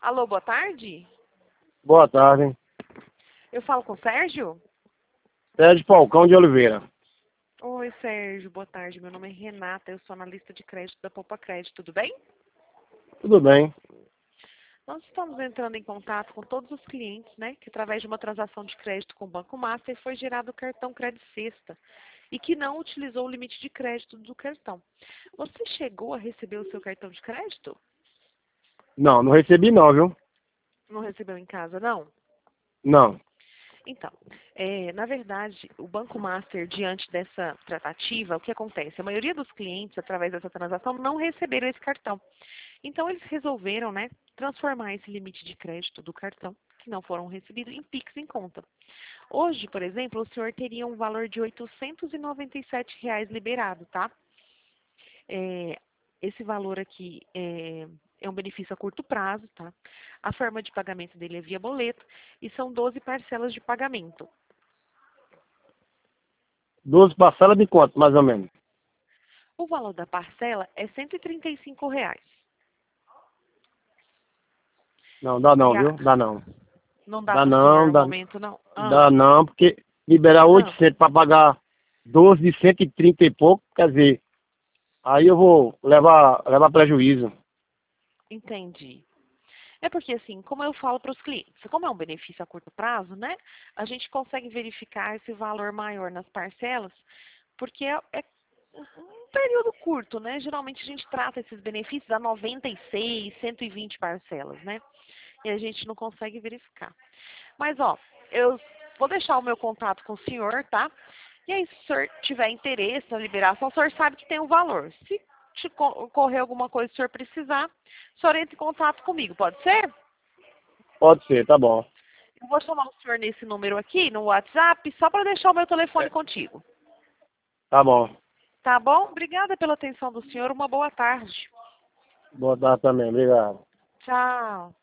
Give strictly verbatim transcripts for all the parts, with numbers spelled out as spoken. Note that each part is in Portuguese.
Alô, boa tarde? Boa tarde. Eu falo com o Sérgio? Sérgio Falcão de Oliveira. Oi, Sérgio, boa tarde. Meu nome é Renata, eu sou analista de crédito da Poupa Crédito, tudo bem? Tudo bem? Nós estamos entrando em contato com todos os clientes, né, que através de uma transação de crédito com o Banco Master foi gerado o cartão Crédito Sexta e que não utilizou o limite de crédito do cartão. Você chegou a receber o seu cartão de crédito? Não, não recebi não, viu? Não recebeu em casa, não? Não. Então, é, na verdade, o Banco Master, diante dessa tratativa, o que acontece? A maioria dos clientes, através dessa transação, não receberam esse cartão. Então, eles resolveram, né, transformar esse limite de crédito do cartão, que não foram recebidos, em Pix em conta. Hoje, por exemplo, o senhor teria um valor de oitocentos e noventa e sete reais liberado, tá? É, esse valor aqui é, é um benefício a curto prazo, tá? A forma de pagamento dele é via boleto e são doze parcelas de pagamento. Doze parcelas de quanto, mais ou menos? O valor da parcela é cento e trinta e cinco reais. Não, dá E não, a... viu? Dá não. Não dá Dá para o senhor não, no dá, momento, não? Ah, dá não, porque liberar ah, oitocentos para pagar doze de cento e trinta e pouco, quer dizer, aí eu vou levar, levar prejuízo. entendi. É porque, assim, como eu falo para os clientes, como é um benefício a curto prazo, né? A gente consegue verificar esse valor maior nas parcelas, porque é, é um período curto, né? Geralmente a gente trata esses benefícios a noventa e seis, cento e vinte parcelas, né? E a gente não consegue verificar. Mas, ó, eu vou deixar o meu contato com o senhor, tá? E aí, se o senhor tiver interesse na liberação, o senhor sabe que tem um valor. Se te co- ocorrer alguma coisa que o senhor precisar, o senhor entra em contato comigo, pode ser? Pode ser, tá bom. Eu vou chamar o senhor nesse número aqui, no WhatsApp, só para deixar o meu telefone É, contigo. tá bom. Tá bom? Obrigada pela atenção do senhor. Uma boa tarde. Boa tarde também, obrigado. Tchau.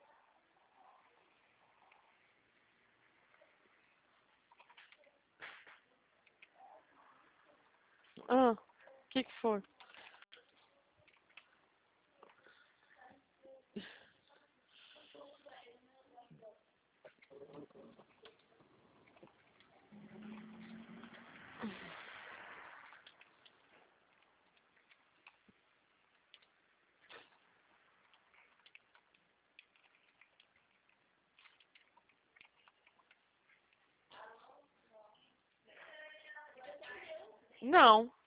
Ah, o que que foi? Não.